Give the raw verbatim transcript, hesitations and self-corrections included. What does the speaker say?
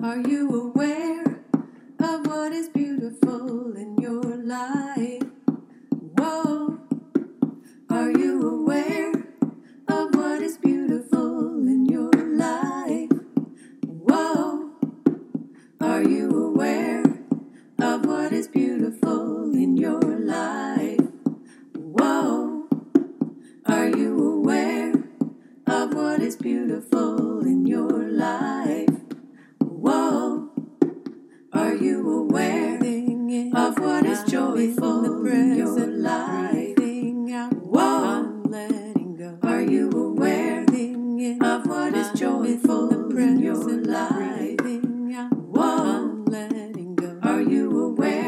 Are you aware of what is beautiful in your life? Whoa. Are you aware of what is beautiful in your life? Whoa. Are you aware of what is beautiful in your life? Whoa. Are you aware of what is beautiful in your life? Whoa. Are you aware of what is joyful in your life? Whoa. Are you aware of what is joyful in your life? Whoa. Are you aware